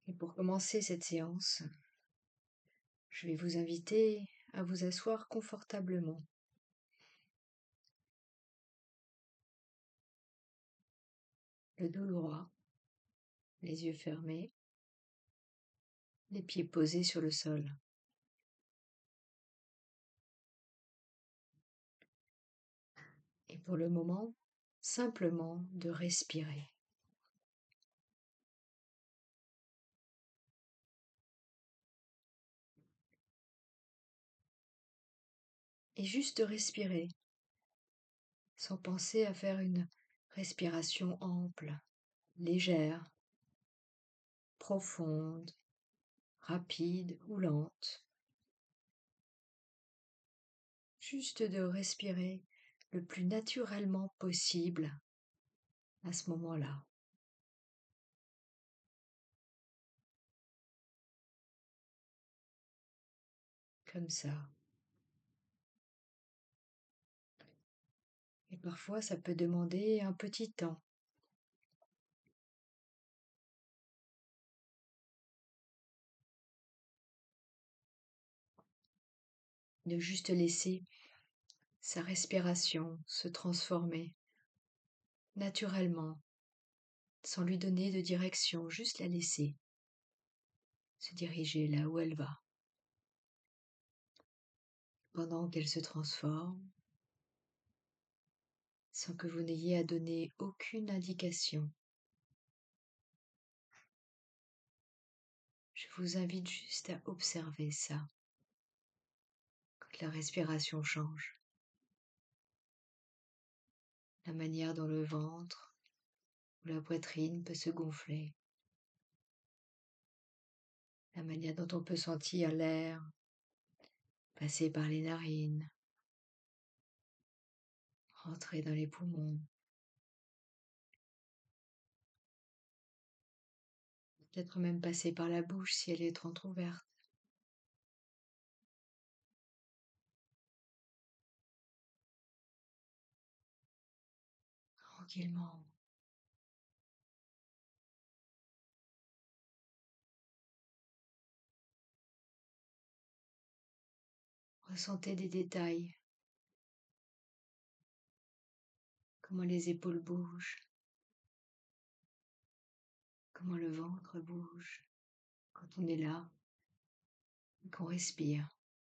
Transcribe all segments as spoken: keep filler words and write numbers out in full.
Et pour commencer cette séance, je vais vous inviter à vous asseoir confortablement. Le dos droit, les yeux fermés, les pieds posés sur le sol. Et pour le moment, simplement de respirer. Et juste respirer, sans penser à faire une respiration ample, légère, profonde, rapide ou lente. Juste de respirer le plus naturellement possible à ce moment-là. Comme ça. Et parfois, ça peut demander un petit temps. De juste laisser sa respiration se transformer naturellement, sans lui donner de direction, juste la laisser se diriger là où elle va. Pendant qu'elle se transforme, sans que vous n'ayez à donner aucune indication. Je vous invite juste à observer ça, quand la respiration change. La manière dont le ventre ou la poitrine peut se gonfler. La manière dont on peut sentir l'air passer par les narines, rentrer dans les poumons. Peut-être même passer par la bouche si elle est entrouverte. Tranquillement. Ressentez des détails. Comment les épaules bougent. Comment le ventre bouge quand on est là et qu'on respire.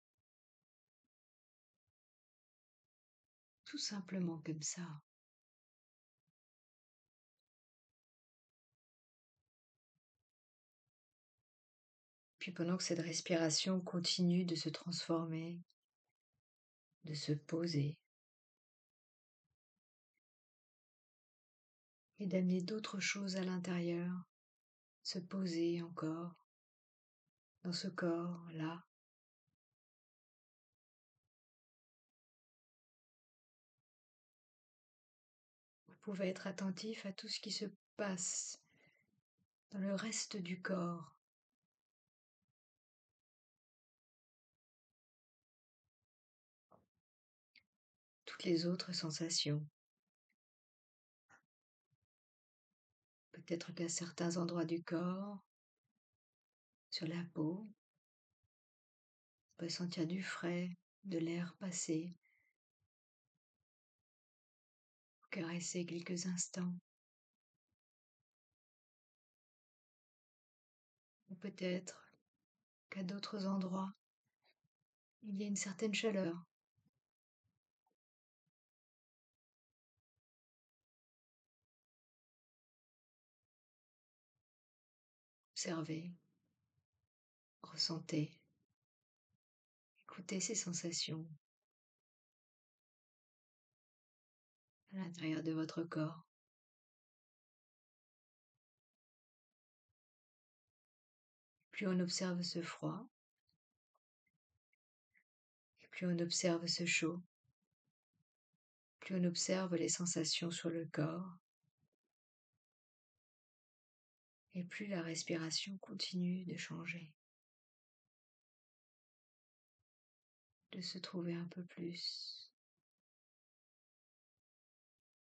Tout simplement comme ça. Puis pendant que cette respiration continue de se transformer, de se poser, et d'amener d'autres choses à l'intérieur, se poser encore dans ce corps-là. Vous pouvez être attentif à tout ce qui se passe dans le reste du corps. Toutes les autres sensations. Peut-être qu'à certains endroits du corps, sur la peau, on peut sentir du frais, de l'air passer, caresser quelques instants. Ou peut-être qu'à d'autres endroits, il y a une certaine chaleur. Observez, ressentez, écoutez ces sensations à l'intérieur de votre corps. Plus on observe ce froid, et plus on observe ce chaud, plus on observe les sensations sur le corps, et plus la respiration continue de changer, de se trouver un peu plus,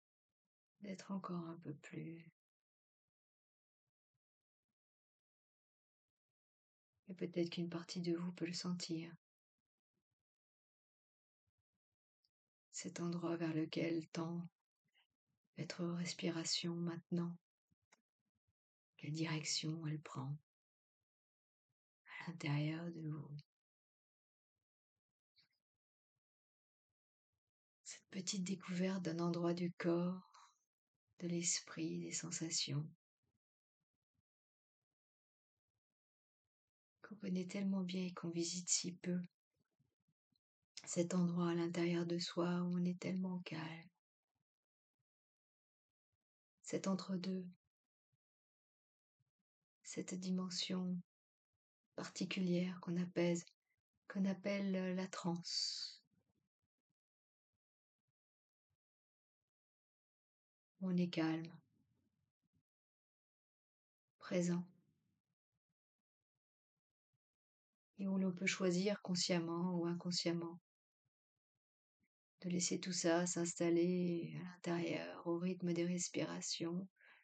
d'être encore un peu plus Et peut-être qu'une partie de vous peut le sentir. Cet endroit vers lequel tend votre respiration maintenant. Quelle direction elle prend à l'intérieur de vous. Cette petite découverte d'un endroit du corps, de l'esprit, des sensations qu'on connaît tellement bien et qu'on visite si peu. Cet endroit à l'intérieur de soi où on est tellement calme. Cet entre-deux, cette dimension particulière qu'on appelle, qu'on appelle la transe. On est calme, présent, et où l'on peut choisir consciemment ou inconsciemment de laisser tout ça s'installer à l'intérieur au rythme des respirations,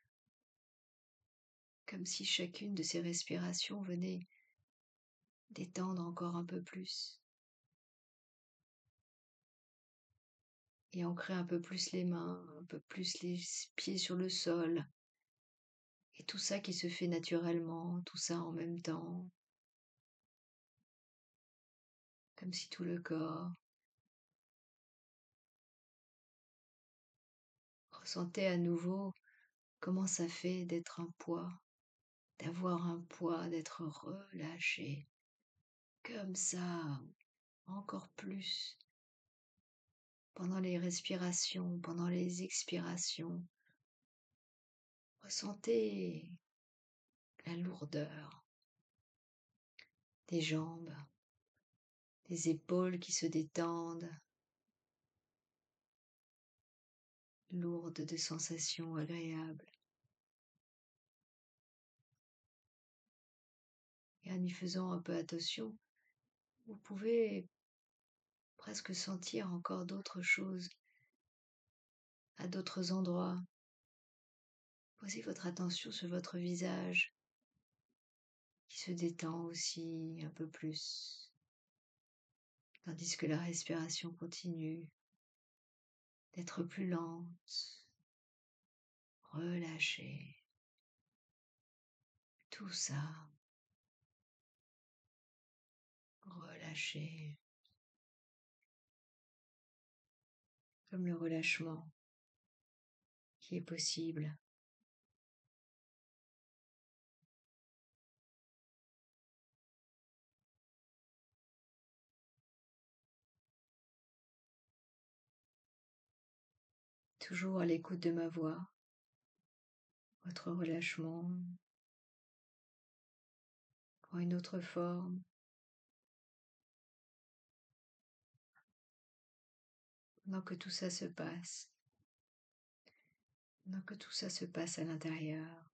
comme si chacune de ces respirations venait d'étendre encore un peu plus et ancrer un peu plus les mains, un peu plus les pieds sur le sol, et tout ça qui se fait naturellement, tout ça en même temps, comme si tout le corps ressentait à nouveau comment ça fait d'être un poids, d'avoir un poids, d'être relâché, comme ça, encore plus. Pendant les respirations, pendant les expirations, ressentez la lourdeur des jambes, des épaules qui se détendent, lourdes de sensations agréables. Et en y faisant un peu attention, vous pouvez presque sentir encore d'autres choses à d'autres endroits. Posez votre attention sur votre visage qui se détend aussi un peu plus, tandis que la respiration continue d'être plus lente, relâchée. Tout ça, relâché, comme le relâchement qui est possible. Toujours à l'écoute de ma voix, votre relâchement prend une autre forme. Pendant que tout ça se passe, pendant que tout ça se passe à l'intérieur,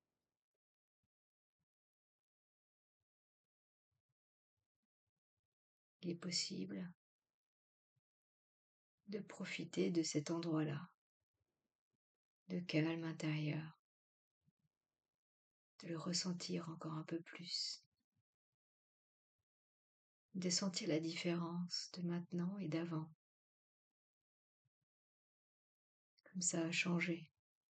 il est possible de profiter de cet endroit-là, de calme intérieur, de le ressentir encore un peu plus, de sentir la différence de maintenant et d'avant, comme ça a changé.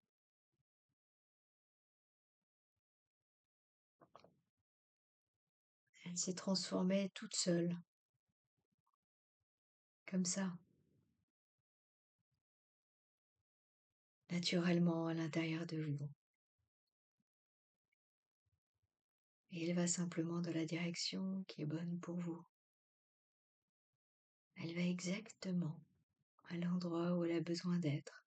Elle s'est transformée toute seule, comme ça, naturellement à l'intérieur de vous. Et elle va simplement dans la direction qui est bonne pour vous. Elle va exactement à l'endroit où elle a besoin d'être,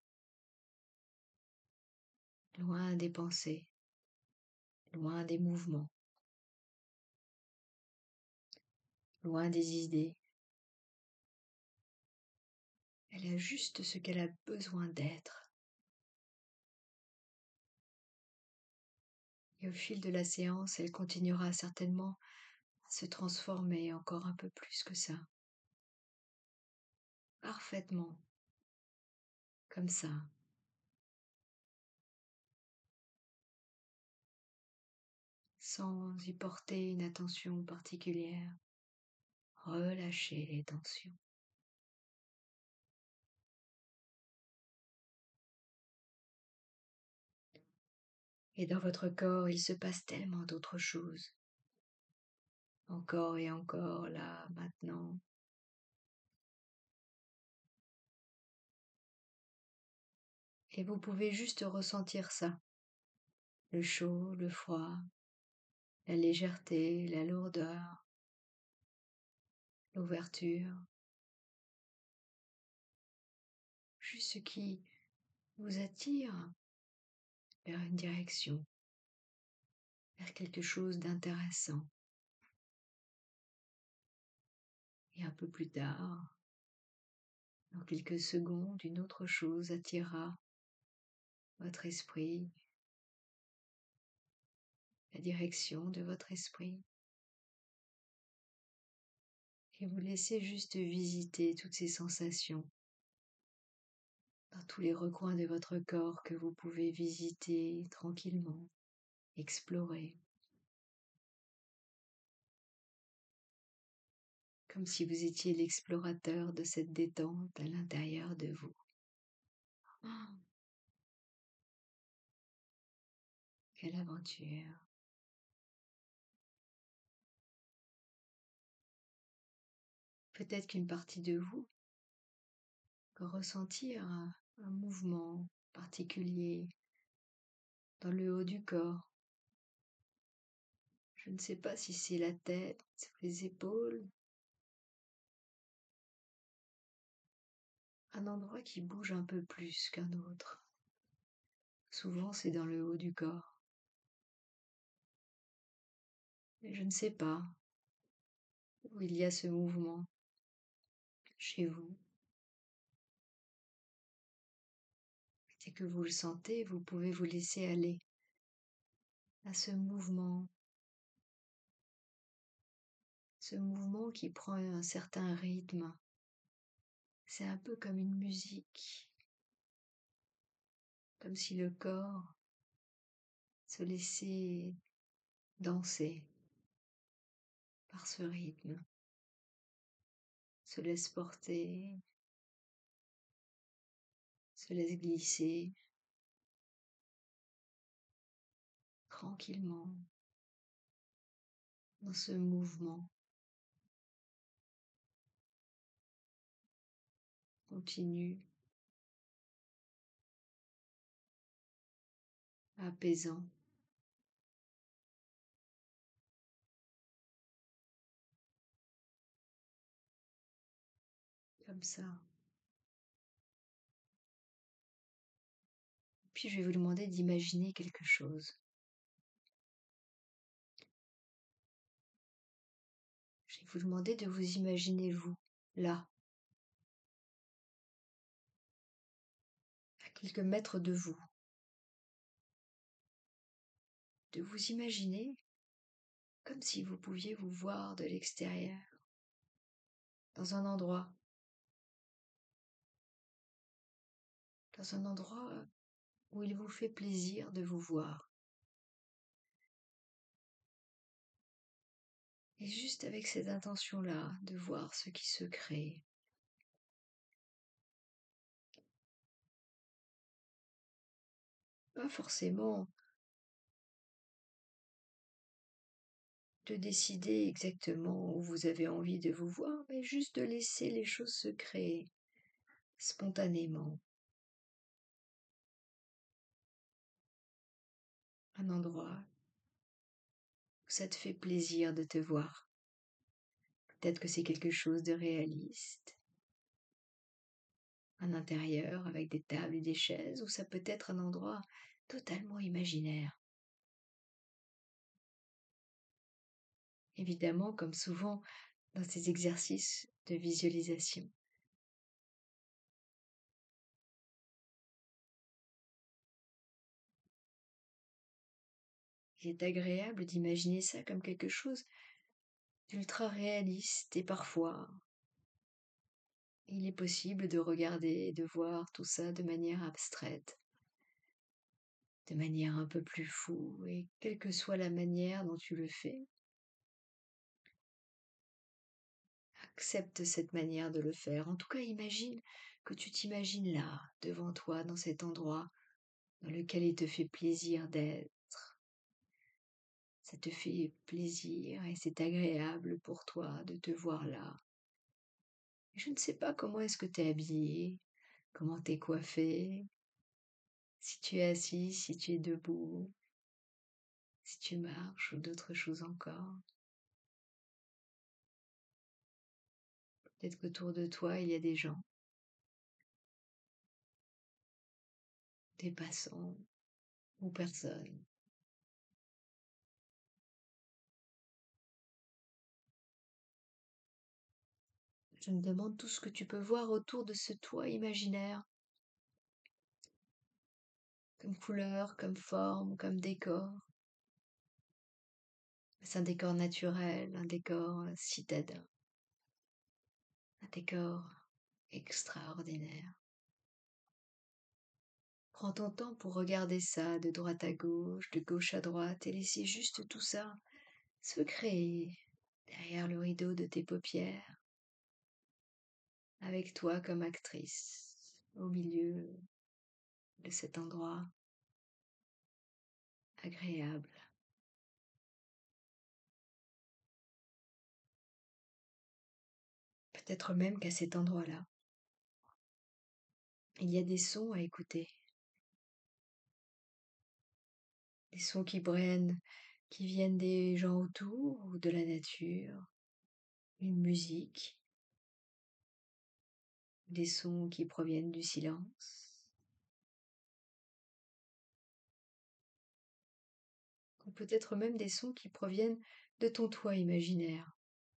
loin des pensées, loin des mouvements, loin des idées. Elle a juste ce qu'elle a besoin d'être. Et au fil de la séance, elle continuera certainement à se transformer encore un peu plus que ça. Parfaitement, comme ça. sans y porter une attention particulière. Relâchez les tensions. Et dans votre corps, il se passe tellement d'autres choses. Encore et encore, là, maintenant. Et vous pouvez juste ressentir ça. Le chaud, le froid, la légèreté, la lourdeur, l'ouverture. Juste ce qui vous attire vers une direction, vers quelque chose d'intéressant. Et un peu plus tard, dans quelques secondes, une autre chose attirera votre esprit, la direction de votre esprit. Et vous laissez juste visiter toutes ces sensations dans tous les recoins de votre corps que vous pouvez visiter tranquillement, explorer. Comme si vous étiez l'explorateur de cette détente à l'intérieur de vous. Oh, quelle aventure! Peut-être qu'une partie de vous peut ressentir un, un mouvement particulier dans le haut du corps. Je ne sais pas si c'est la tête, les épaules, un endroit qui bouge un peu plus qu'un autre. Souvent, c'est dans le haut du corps. Mais je ne sais pas où il y a ce mouvement chez vous. Dès que vous le sentez, vous pouvez vous laisser aller à ce mouvement, ce mouvement qui prend un certain rythme. C'est un peu comme une musique, comme si le corps se laissait danser par ce rythme, se laisse porter, se laisse glisser tranquillement dans ce mouvement. Continue, apaisant. Comme ça. Puis je vais vous demander d'imaginer quelque chose. Je vais vous demander de vous imaginer vous, là, à quelques mètres de vous. De vous imaginer comme si vous pouviez vous voir de l'extérieur, dans un endroit, dans un endroit où il vous fait plaisir de vous voir. Et juste avec cette intention-là, de voir ce qui se crée. Pas forcément de décider exactement où vous avez envie de vous voir, mais juste de laisser les choses se créer spontanément. Un endroit où ça te fait plaisir de te voir. Peut-être que c'est quelque chose de réaliste. Un intérieur avec des tables et des chaises, ou ça peut être un endroit totalement imaginaire. Évidemment, comme souvent dans ces exercices de visualisation. Il est agréable d'imaginer ça comme quelque chose d'ultra réaliste et parfois il est possible de regarder et de voir tout ça de manière abstraite. de manière un peu plus floue, et quelle que soit la manière dont tu le fais, accepte cette manière de le faire. En tout cas, imagine que tu t'imagines là, devant toi, dans cet endroit dans lequel il te fait plaisir d'être. Ça te fait plaisir et c'est agréable pour toi de te voir là. Je ne sais pas comment est-ce que tu es habillé, comment tu es coiffé, si tu es assis, si tu es debout, si tu marches ou d'autres choses encore. Peut-être qu'autour de toi, il y a des gens, des passants ou personne. Je me demande tout ce que tu peux voir autour de ce toit imaginaire, comme couleur, comme forme, comme décor. C'est un décor naturel, un décor citadin, un décor extraordinaire. Prends ton temps pour regarder ça de droite à gauche, de gauche à droite, et laisser juste tout ça se créer derrière le rideau de tes paupières, avec toi comme actrice, au milieu de cet endroit agréable. Peut-être même qu'à cet endroit-là, il y a des sons à écouter, des sons qui brennent, qui viennent des gens autour ou de la nature, une musique, des sons qui proviennent du silence, ou peut-être même des sons qui proviennent de ton toit imaginaire,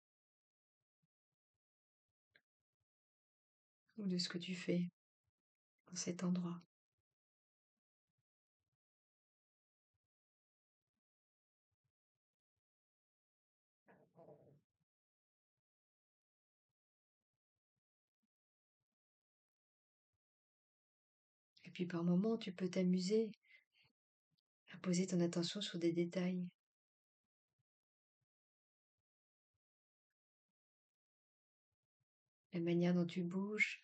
ou de ce que tu fais dans cet endroit. Et puis par moments, tu peux t'amuser à poser ton attention sur des détails. La manière dont tu bouges,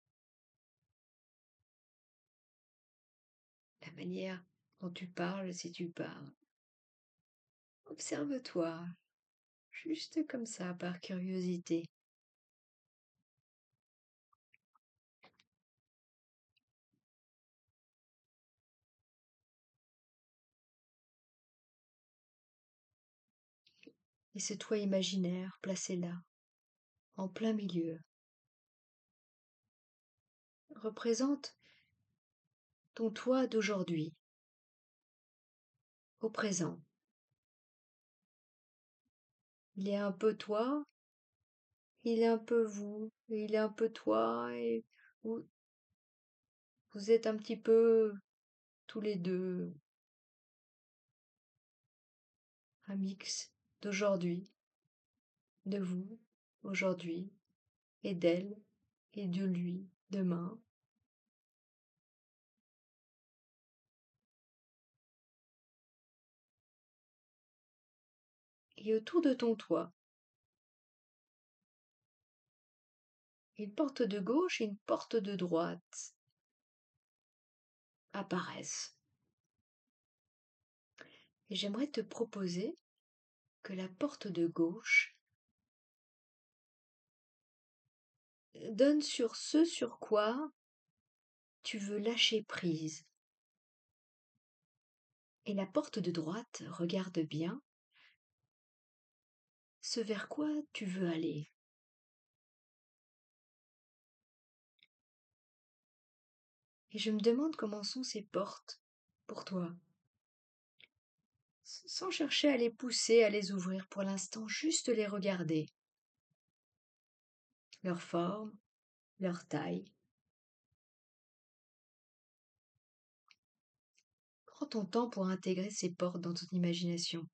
la manière dont tu parles si tu parles. Observe-toi, juste comme ça, par curiosité. Et ce toit imaginaire placé là, en plein milieu, représente ton toi d'aujourd'hui, au présent. Il est un peu toi, il est un peu vous, et il est un peu toi, et vous, vous êtes un petit peu tous les deux un mix d'aujourd'hui, de vous, aujourd'hui, et d'elle, et de lui, demain. Et autour de ton toit, une porte de gauche et une porte de droite apparaissent. Et j'aimerais te proposer que la porte de gauche donne sur ce sur quoi tu veux lâcher prise. Et la porte de droite, regarde bien ce vers quoi tu veux aller. Et je me demande comment sont ces portes pour toi. Sans chercher à les pousser, à les ouvrir pour l'instant, juste les regarder. Leur forme, leur taille. Prends ton temps pour intégrer ces portes dans ton imagination.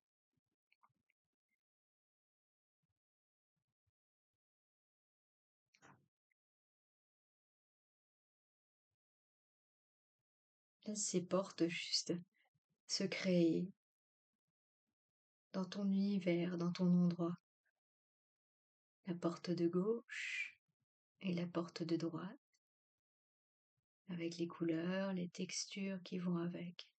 Laisse ces portes juste se créer dans ton univers, dans ton endroit. La porte de gauche et la porte de droite, avec les couleurs, les textures qui vont avec.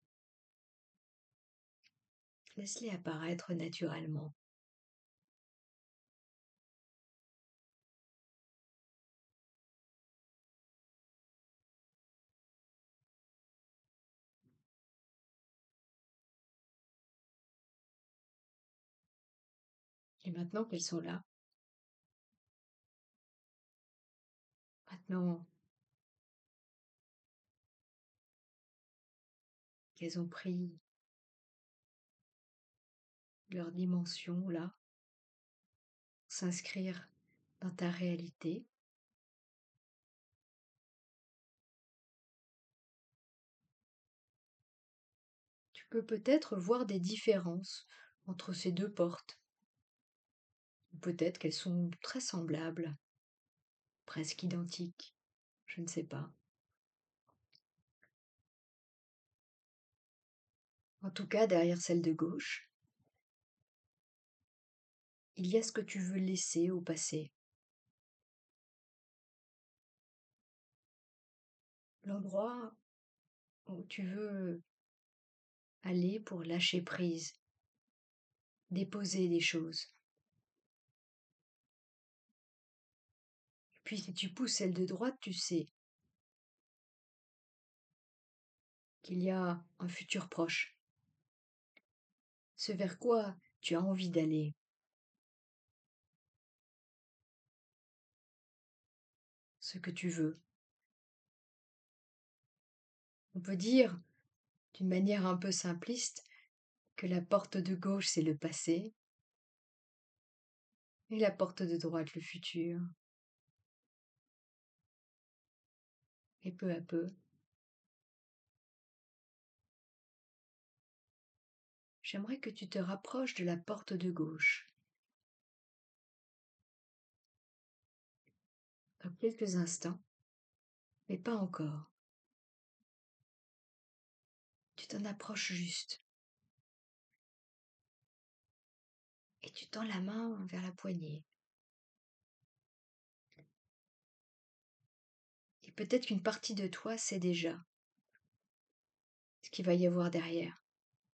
Laisse-les apparaître naturellement. Et maintenant qu'elles sont là, maintenant qu'elles ont pris leur dimension là, s'inscrire dans ta réalité, tu peux peut-être voir des différences entre ces deux portes. Ou peut-être qu'elles sont très semblables, presque identiques, je ne sais pas. En tout cas, derrière celle de gauche, il y a ce que tu veux laisser au passé. L'endroit où tu veux aller pour lâcher prise, déposer des choses. Puis si tu pousses celle de droite, tu sais qu'il y a un futur proche, ce vers quoi tu as envie d'aller. Ce que tu veux. On peut dire, d'une manière un peu simpliste, que la porte de gauche c'est le passé et la porte de droite le futur. Et peu à peu, j'aimerais que tu te rapproches de la porte de gauche. Dans quelques instants, mais pas encore. Tu t'en approches juste. Et tu tends la main vers la poignée. Et peut-être qu'une partie de toi sait déjà ce qu'il va y avoir derrière,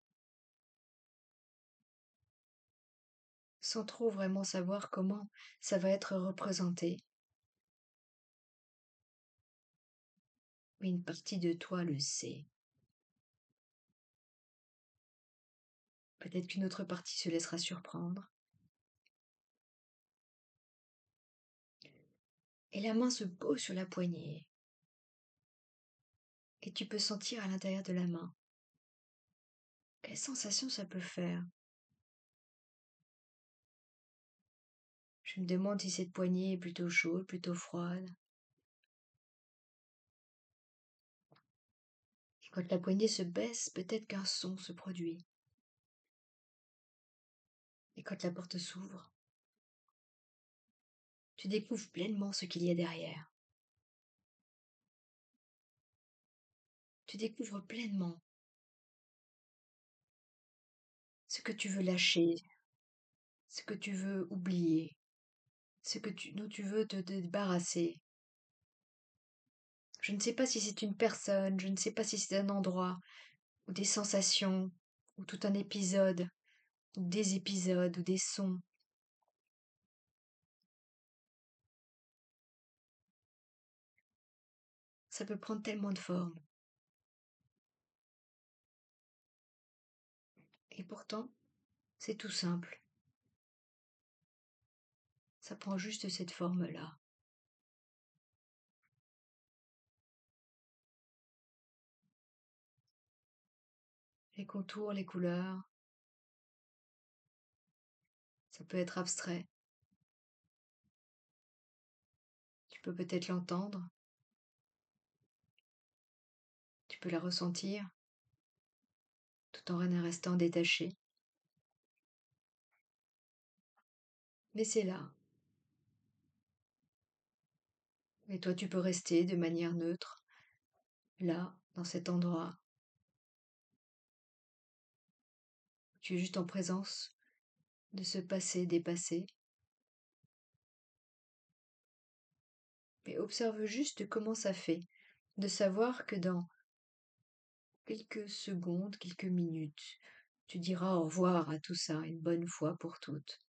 sans trop vraiment savoir comment ça va être représenté. Mais une partie de toi le sait. Peut-être qu'une autre partie se laissera surprendre. Et la main se pose sur la poignée. Et tu peux sentir à l'intérieur de la main. Quelle sensation ça peut faire? Je me demande si cette poignée est plutôt chaude, plutôt froide. Et quand la poignée se baisse, peut-être qu'un son se produit. Et quand la porte s'ouvre, tu découvres pleinement ce qu'il y a derrière. Tu découvres pleinement ce que tu veux lâcher, ce que tu veux oublier, ce que tu, dont tu veux te débarrasser. Je ne sais pas si c'est une personne, je ne sais pas si c'est un endroit, ou des sensations, ou tout un épisode, ou des épisodes, ou des sons. Ça peut prendre tellement de formes. Et pourtant, c'est tout simple. Ça prend juste cette forme-là. Les contours, les couleurs, ça peut être abstrait. Tu peux peut-être l'entendre, tu peux la ressentir, tout en restant détaché. Mais c'est là. Et toi, tu peux rester de manière neutre, là, dans cet endroit, Tu es juste en présence de ce passé dépassé. Mais observe juste comment ça fait de savoir que dans quelques secondes, quelques minutes, tu diras au revoir à tout ça une bonne fois pour toutes.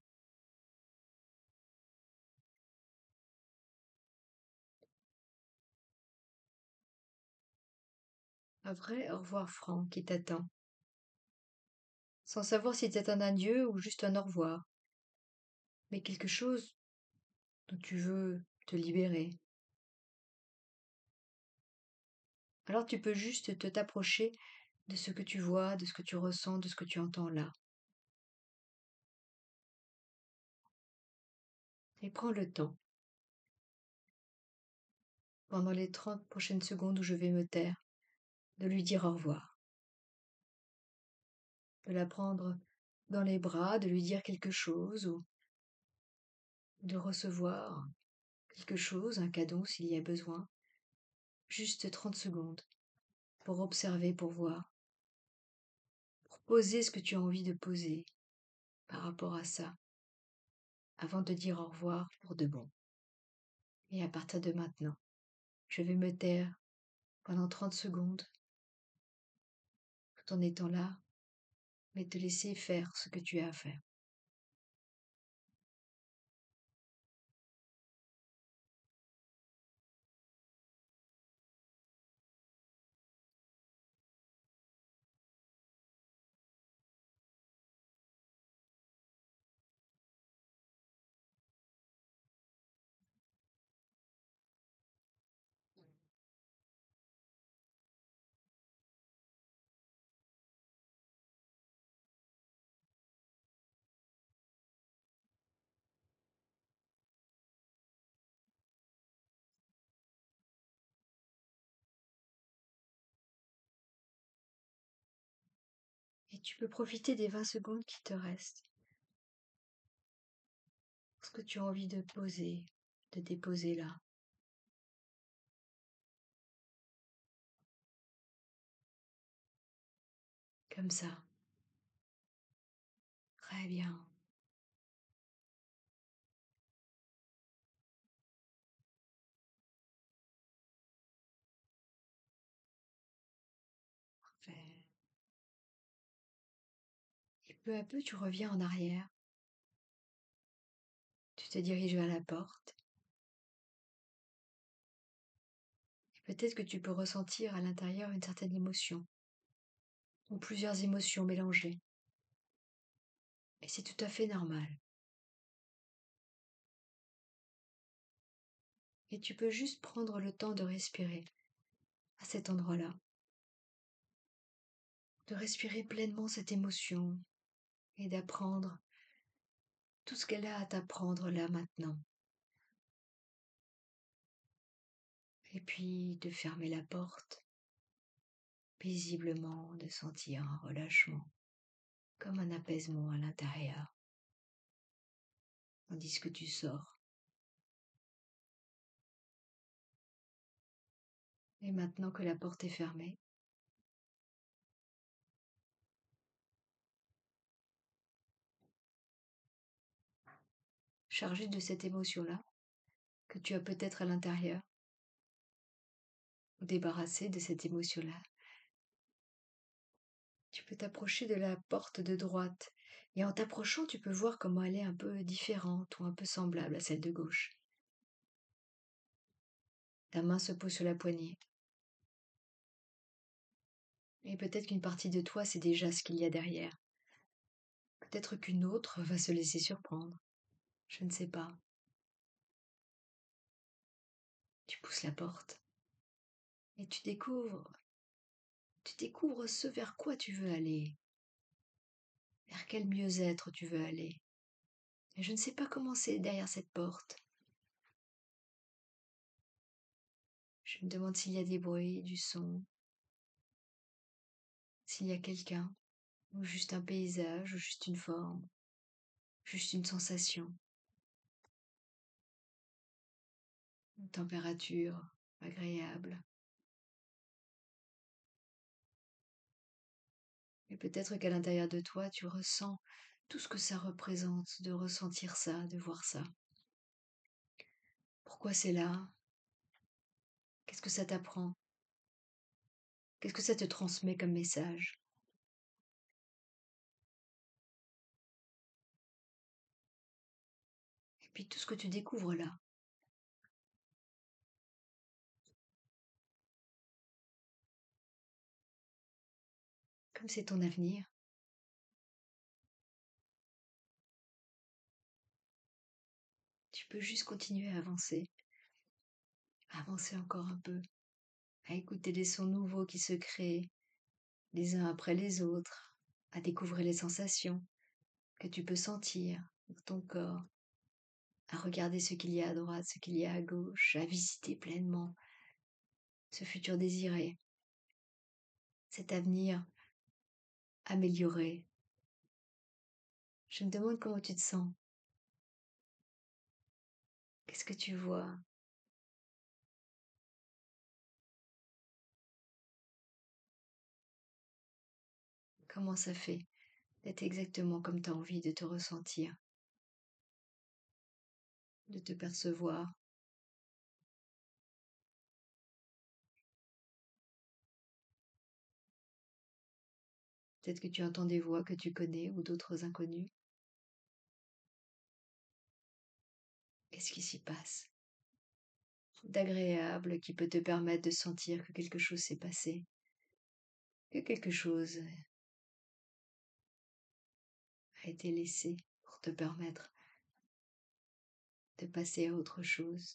Un vrai au revoir franc qui t'attend, sans savoir si c'est un adieu ou juste un au revoir, mais quelque chose dont tu veux te libérer. Alors tu peux juste te t'approcher de ce que tu vois, de ce que tu ressens, de ce que tu entends là. Et prends le temps, pendant les trente prochaines secondes où je vais me taire, de lui dire au revoir, de la prendre dans les bras, de lui dire quelque chose ou de recevoir quelque chose, un cadeau s'il y a besoin. Juste trente secondes pour observer, pour voir, pour poser ce que tu as envie de poser par rapport à ça, avant de dire au revoir pour de bon. Et à partir de maintenant, je vais me taire pendant trente secondes, tout en étant là, mais te laisser faire ce que tu as à faire. Et tu peux profiter des vingt secondes qui te restent. Ce que tu as envie de poser, de déposer là. Comme ça. Très bien. Parfait. Et peu à peu, tu reviens en arrière. Tu te diriges vers la porte. Et peut-être que tu peux ressentir à l'intérieur une certaine émotion, ou plusieurs émotions mélangées. Et c'est tout à fait normal. Et tu peux juste prendre le temps de respirer à cet endroit-là, de respirer pleinement cette émotion et d'apprendre tout ce qu'elle a à t'apprendre là maintenant. Et puis de fermer la porte, paisiblement, de sentir un relâchement, comme un apaisement à l'intérieur, tandis que tu sors. Et maintenant que la porte est fermée, chargé de cette émotion-là, que tu as peut-être à l'intérieur, ou débarrassé de cette émotion-là, tu peux t'approcher de la porte de droite. Et en t'approchant, tu peux voir comment elle est un peu différente ou un peu semblable à celle de gauche. Ta main se pose sur la poignée. Et peut-être qu'une partie de toi sait déjà ce qu'il y a derrière. Peut-être qu'une autre va se laisser surprendre. Je ne sais pas. Tu pousses la porte. Et tu découvres, tu découvres ce vers quoi tu veux aller. Vers quel mieux-être tu veux aller. Et je ne sais pas comment c'est derrière cette porte. Je me demande s'il y a des bruits, du son, s'il y a quelqu'un, ou juste un paysage, ou juste une forme, juste une sensation, une température agréable. Et peut-être qu'à l'intérieur de toi, tu ressens tout ce que ça représente, de ressentir ça, de voir ça. Pourquoi c'est là? Qu'est-ce que ça t'apprend? Qu'est-ce que ça te transmet comme message? Et puis tout ce que tu découvres là, comme c'est ton avenir, tu peux juste continuer à avancer, à avancer encore un peu, à écouter les sons nouveaux qui se créent les uns après les autres, à découvrir les sensations que tu peux sentir dans ton corps, à regarder ce qu'il y a à droite, ce qu'il y a à gauche, à visiter pleinement ce futur désiré, cet avenir amélioré. Je me demande comment tu te sens, qu'est-ce que tu vois, comment ça fait d'être exactement comme tu as envie de te ressentir, de te percevoir. Peut-être que tu entends des voix que tu connais ou d'autres inconnus. Qu'est-ce qui s'y passe d'agréable qui peut te permettre de sentir que quelque chose s'est passé, que quelque chose a été laissé pour te permettre de passer à autre chose.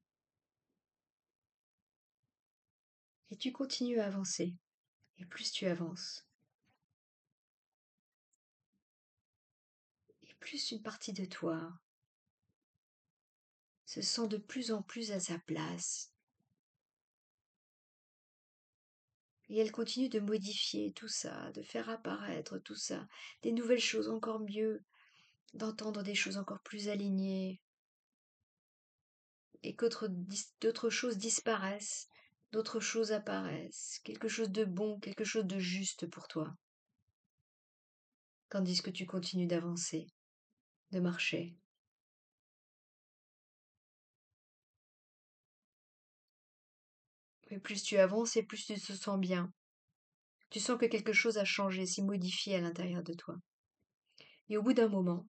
Et tu continues à avancer. Et plus tu avances, et plus une partie de toi se sent de plus en plus à sa place. Et elle continue de modifier tout ça, de faire apparaître tout ça, des nouvelles choses encore mieux, d'entendre des choses encore plus alignées, et qu'autre dis- d'autres choses disparaissent, d'autres choses apparaissent, quelque chose de bon, quelque chose de juste pour toi, tandis que tu continues d'avancer, de marcher. Et plus tu avances et plus tu te sens bien. Tu sens que quelque chose a changé, s'est modifié à l'intérieur de toi. Et au bout d'un moment,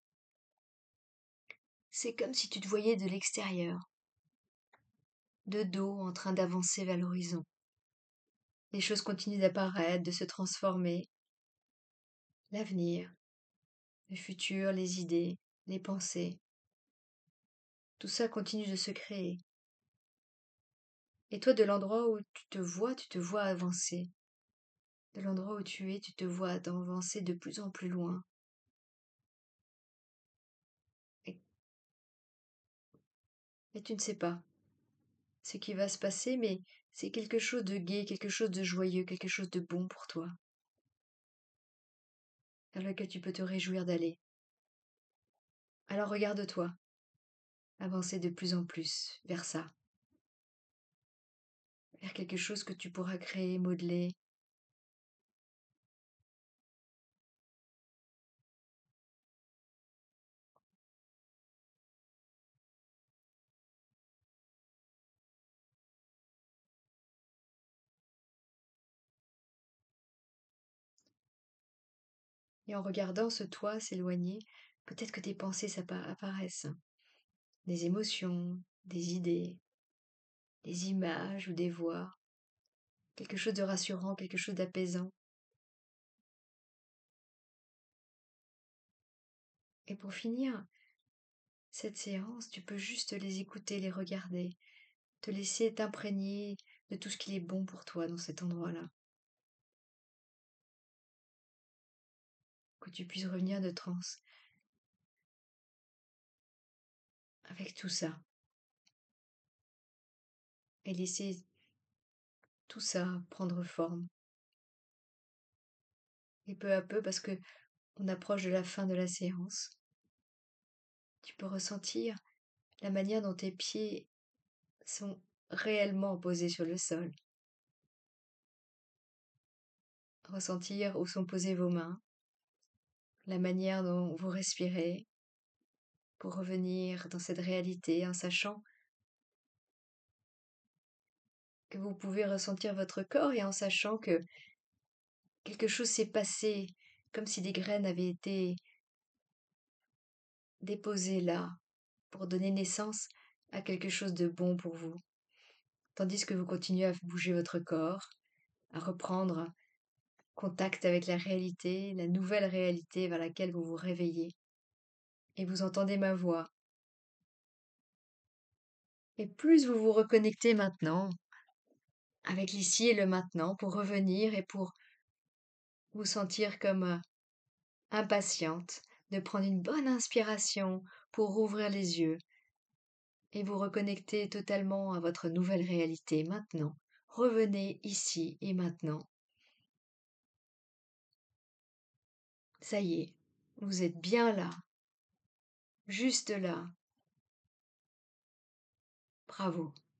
c'est comme si tu te voyais de l'extérieur, de dos, en train d'avancer vers l'horizon. Les choses continuent d'apparaître, de se transformer. L'avenir, le futur, les idées, les pensées, tout ça continue de se créer. Et toi, de l'endroit où tu te vois, tu te vois avancer. De l'endroit où tu es, tu te vois avancer de plus en plus loin. Et, et tu ne sais pas ce qui va se passer, mais c'est quelque chose de gai, quelque chose de joyeux, quelque chose de bon pour toi, vers lequel tu peux te réjouir d'aller. Alors regarde-toi, avancer de plus en plus vers ça, vers quelque chose que tu pourras créer, modeler. Et en regardant ce toi s'éloigner, peut-être que des pensées s'appa- apparaissent, des émotions, des idées, des images ou des voix, quelque chose de rassurant, quelque chose d'apaisant. Et pour finir cette séance, tu peux juste les écouter, les regarder, te laisser t'imprégner de tout ce qui est bon pour toi dans cet endroit-là. Que tu puisses revenir de transe avec tout ça et laisser tout ça prendre forme. Et peu à peu, parce que on approche de la fin de la séance, tu peux ressentir la manière dont tes pieds sont réellement posés sur le sol. ressentir où sont posées vos mains, la manière dont vous respirez, pour revenir dans cette réalité en sachant que vous pouvez ressentir votre corps et en sachant que quelque chose s'est passé, comme si des graines avaient été déposées là pour donner naissance à quelque chose de bon pour vous, tandis que vous continuez à bouger votre corps, à reprendre contact avec la réalité, la nouvelle réalité vers laquelle vous vous réveillez. Et vous entendez ma voix. Et plus vous vous reconnectez maintenant, avec l'ici et le maintenant, pour revenir et pour vous sentir comme euh, impatiente de prendre une bonne inspiration pour rouvrir les yeux et vous reconnecter totalement à votre nouvelle réalité maintenant. Revenez ici et maintenant. Ça y est, vous êtes bien là, juste là. Bravo.